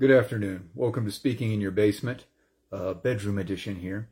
Good afternoon. Welcome to Speaking in Your Basement, bedroom edition here.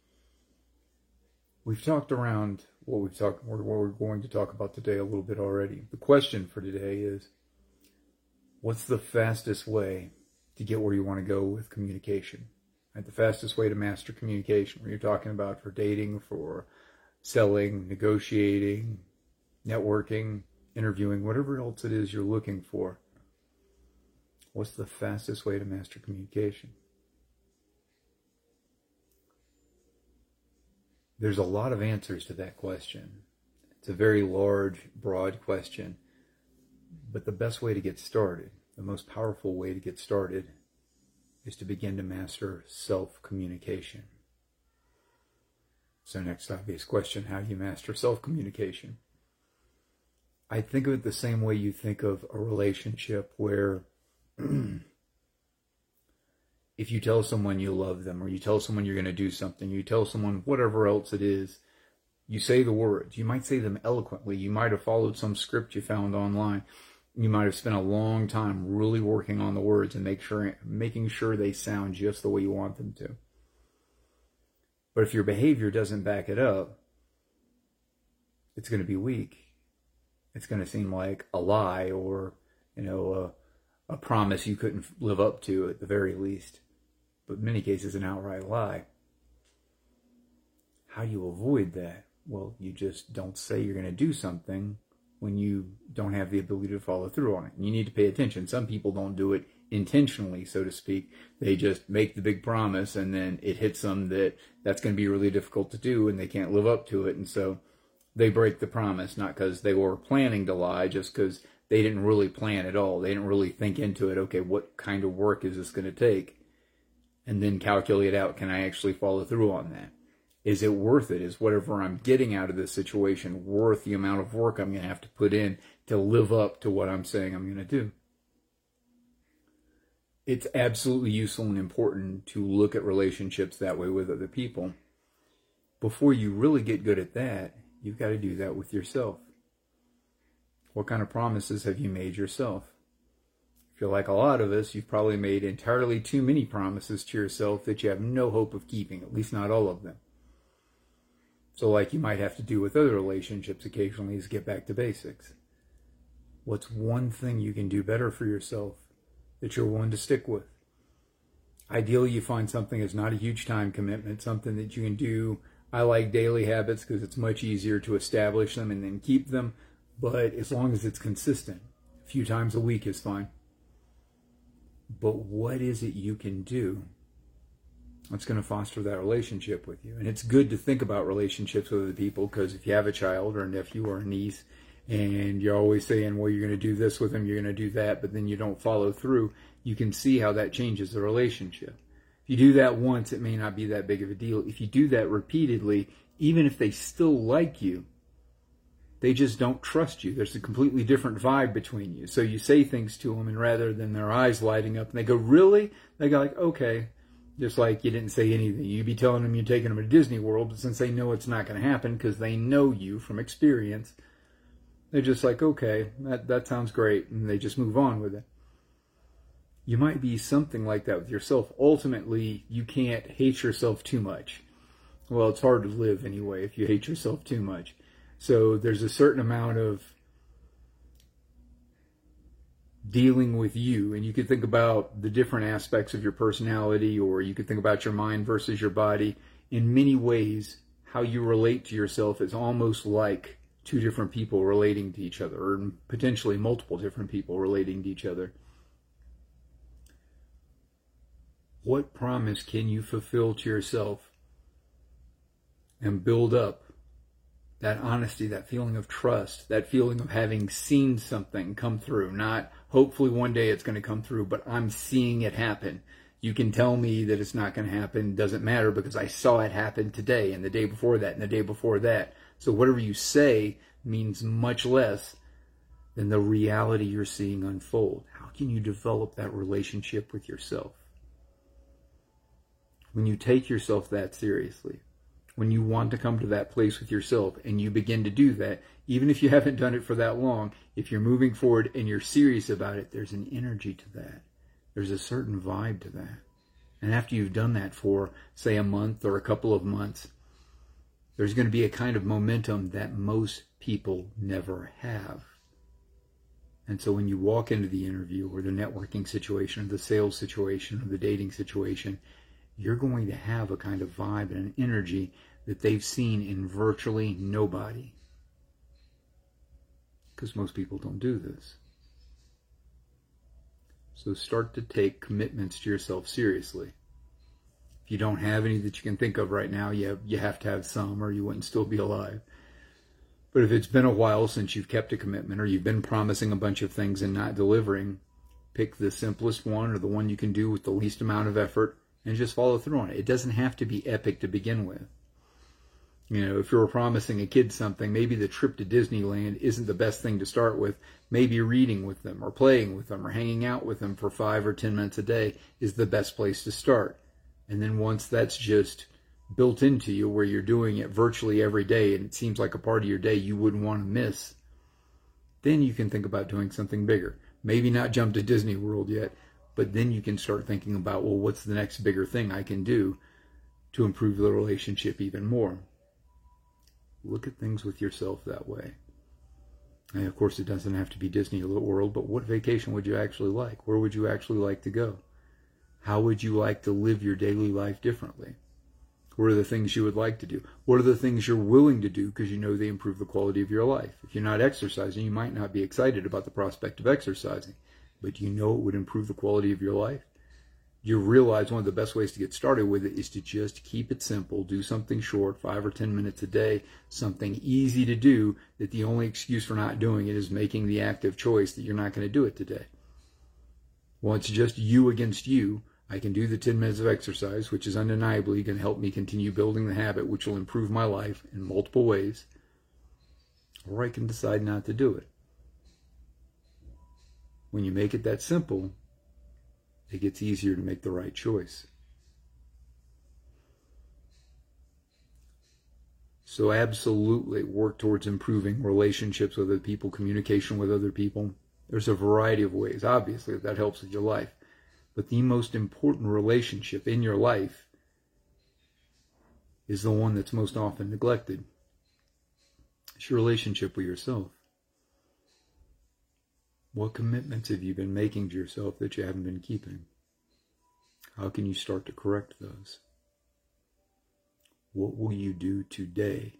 We've talked around what we're going to talk about today a little bit already. The question for today is, what's the fastest way to get where you want to go with communication? Right? The fastest way to master communication, where you're talking about for dating, for selling, negotiating, networking, interviewing, whatever else it is you're looking for. What's the fastest way to master communication? There's a lot of answers to that question. It's a very large, broad question. But the best way to get started, the most powerful way to get started, is to begin to master self-communication. So next obvious question, how do you master self-communication? I think of it the same way you think of a relationship where if you tell someone you love them, or you tell someone you're going to do something, you tell someone whatever else it is, you say the words. You might say them eloquently. You might have followed some script you found online. You might have spent a long time really working on the words and making sure they sound just the way you want them to. But if your behavior doesn't back it up, it's going to be weak. It's going to seem like a lie, or, a promise you couldn't live up to at the very least, but in many cases an outright lie. How do you avoid that? Well, you just don't say you're going to do something when you don't have the ability to follow through on it. And you need to pay attention. Some people don't do it intentionally, so to speak. They just make the big promise, and then it hits them that that's going to be really difficult to do, and they can't live up to it, and so they break the promise, not because they were planning to lie, just because they didn't really plan at all. They didn't really think into it, okay, what kind of work is this going to take? And then calculate out, can I actually follow through on that? Is it worth it? Is whatever I'm getting out of this situation worth the amount of work I'm going to have to put in to live up to what I'm saying I'm going to do? It's absolutely useful and important to look at relationships that way with other people. Before you really get good at that, you've got to do that with yourself. What kind of promises have you made yourself? If you're like a lot of us, you've probably made entirely too many promises to yourself that you have no hope of keeping, at least not all of them. So like you might have to do with other relationships occasionally is get back to basics. What's one thing you can do better for yourself that you're willing to stick with? Ideally, you find something that's not a huge time commitment, something that you can do. I like daily habits because it's much easier to establish them and then keep them. But as long as it's consistent, a few times a week is fine. But what is it you can do that's going to foster that relationship with you? And it's good to think about relationships with other people, because if you have a child or a nephew or a niece and you're always saying, well, you're going to do this with them, you're going to do that, but then you don't follow through, you can see how that changes the relationship. If you do that once, it may not be that big of a deal. If you do that repeatedly, even if they still like you, they just don't trust you. There's a completely different vibe between you. So you say things to them, and rather than their eyes lighting up and they go, really? They go like, okay. Just like you didn't say anything. You'd be telling them you're taking them to Disney World, but since they know it's not going to happen because they know you from experience, they're just like, okay, that sounds great. And they just move on with it. You might be something like that with yourself. Ultimately, you can't hate yourself too much. Well, it's hard to live anyway if you hate yourself too much. So there's a certain amount of dealing with you, and you could think about the different aspects of your personality, or you could think about your mind versus your body. In many ways, how you relate to yourself is almost like two different people relating to each other, or potentially multiple different people relating to each other. What promise can you fulfill to yourself and build up that honesty, that feeling of trust, that feeling of having seen something come through? Not hopefully one day it's going to come through, but I'm seeing it happen. You can tell me that it's not going to happen, doesn't matter, because I saw it happen today and the day before that and the day before that. So whatever you say means much less than the reality you're seeing unfold. How can you develop that relationship with yourself? When you take yourself that seriously, when you want to come to that place with yourself and you begin to do that, even if you haven't done it for that long, if you're moving forward and you're serious about it, there's an energy to that. There's a certain vibe to that. And after you've done that for, say, a month or a couple of months, there's going to be a kind of momentum that most people never have. And so when you walk into the interview or the networking situation, or the sales situation, or the dating situation, you're going to have a kind of vibe and an energy that they've seen in virtually nobody. Because most people don't do this. So start to take commitments to yourself seriously. If you don't have any that you can think of right now, you have to have some, or you wouldn't still be alive. But if it's been a while since you've kept a commitment, or you've been promising a bunch of things and not delivering, pick the simplest one, or the one you can do with the least amount of effort, and just follow through on it. It doesn't have to be epic to begin with. You know, if you were promising a kid something, maybe the trip to Disneyland isn't the best thing to start with. Maybe reading with them, or playing with them, or hanging out with them for 5 or 10 minutes a day is the best place to start. And then once that's just built into you, where you're doing it virtually every day, and it seems like a part of your day you wouldn't want to miss, then you can think about doing something bigger. Maybe not jump to Disney World yet, but then you can start thinking about, well, what's the next bigger thing I can do to improve the relationship even more? Look at things with yourself that way. And of course, it doesn't have to be Disney World, but what vacation would you actually like? Where would you actually like to go? How would you like to live your daily life differently? What are the things you would like to do? What are the things you're willing to do because you know they improve the quality of your life? If you're not exercising, you might not be excited about the prospect of exercising, but you know it would improve the quality of your life. You realize one of the best ways to get started with it is to just keep it simple. Do something short, 5 or 10 minutes a day, something easy to do, that the only excuse for not doing it is making the active choice that you're not going to do it today. Well, it's just you against you. I can do the 10 minutes of exercise, which is undeniably going to help me continue building the habit, which will improve my life in multiple ways. Or I can decide not to do it. When you make it that simple, it gets easier to make the right choice. So absolutely work towards improving relationships with other people, communication with other people. There's a variety of ways, obviously, that helps with your life. But the most important relationship in your life is the one that's most often neglected. It's your relationship with yourself. What commitments have you been making to yourself that you haven't been keeping? How can you start to correct those? What will you do today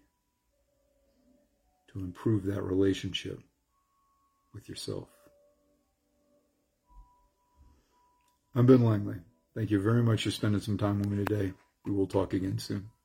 to improve that relationship with yourself? I'm Ben Langley. Thank you very much for spending some time with me today. We will talk again soon.